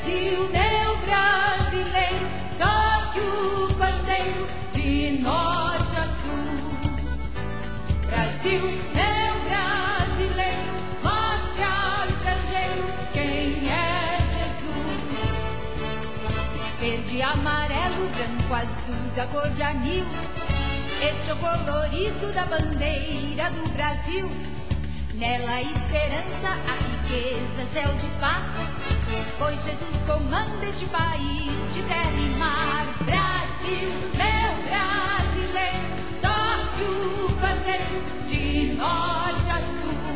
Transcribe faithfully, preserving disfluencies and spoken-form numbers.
Brasil, meu brasileiro, toque o pandeiro de norte a sul. Brasil, meu brasileiro, mostre ao estrangeiro quem é Jesus. Verde, amarelo, branco, azul, da cor de anil, este é o colorido da bandeira do Brasil. Nela a esperança, a riqueza, céu de paz, pois Jesus comanda este país de terra e mar. Brasil, meu brasileiro, toque o pandeiro de nós.